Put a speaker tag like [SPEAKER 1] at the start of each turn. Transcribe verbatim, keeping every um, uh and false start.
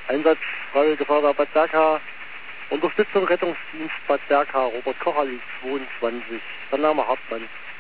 [SPEAKER 1] Einsatz Freiwillige Feuerwehr Bad Berka, Unterstützung Rettungsdienst Bad Berka, Robert Koch, Ali zweiundzwanzig, der Name Hartmann.